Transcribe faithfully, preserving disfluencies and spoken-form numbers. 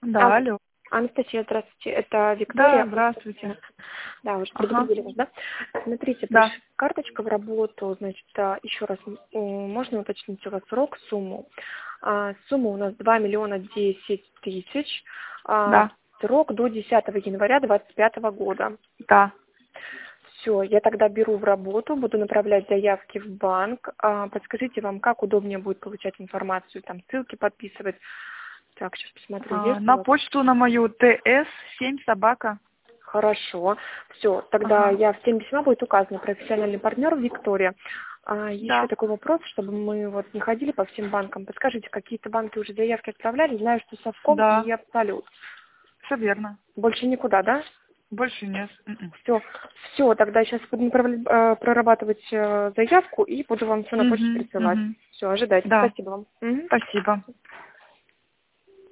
Да, А, алло. Анастасия, здравствуйте. Это Да, Виктория. здравствуйте. Да, уже Ага. предупредили вас, да? Смотрите, Да. пришла карточка в работу, значит, а, еще раз, м, можно уточнить у вас срок, сумму? А, Сумма у нас два миллиона десять тысяч, а, Да. срок до десятого января двадцать пятого года. Да. Все, я тогда беру в работу, буду направлять заявки в банк. А, Подскажите вам, как удобнее будет получать информацию, там ссылки подписывать. Так, сейчас посмотрю, А, есть у на вас? почту на мою ТС семь собака. Хорошо. Все, тогда Ага. я в теме письма будет указан профессиональный партнер Виктория. А, еще Да. такой вопрос, чтобы мы вот не ходили по всем банкам. Подскажите, какие-то банки уже заявки отправляли? Знаю, что Совком и Да. Абсолют. Все верно. Больше никуда, да? Больше нет. М-м. Все, все, тогда сейчас буду направлять, э, прорабатывать э, заявку и буду вам все на почту Мгм. присылать. Мгм. Все, ожидайте. Да. Спасибо вам. Мгм. Спасибо.